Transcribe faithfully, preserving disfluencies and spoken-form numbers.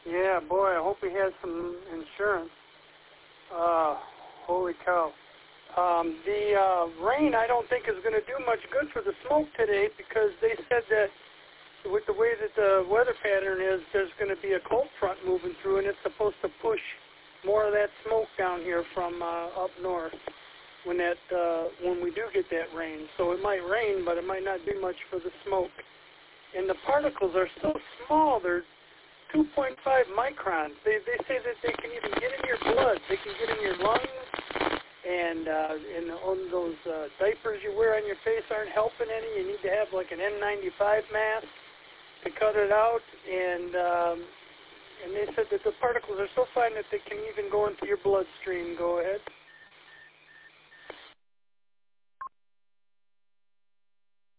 Yeah, boy, I hope he has some insurance. Uh, holy cow. Um, the uh, rain, I don't think, is going to do much good for the smoke today because they said that with the way that the weather pattern is, there's going to be a cold front moving through, and it's supposed to push more of that smoke down here from uh, up north when that uh, when we do get that rain. So it might rain, but it might not do much for the smoke. And the particles are so small; they're two point five microns. They they say that they can even get in your blood. They can get in your lungs. And uh, and on those uh, diapers you wear on your face aren't helping any. You need to have like an N ninety-five mask to cut it out. And um, and they said that the particles are so fine that they can even go into your bloodstream. Go ahead.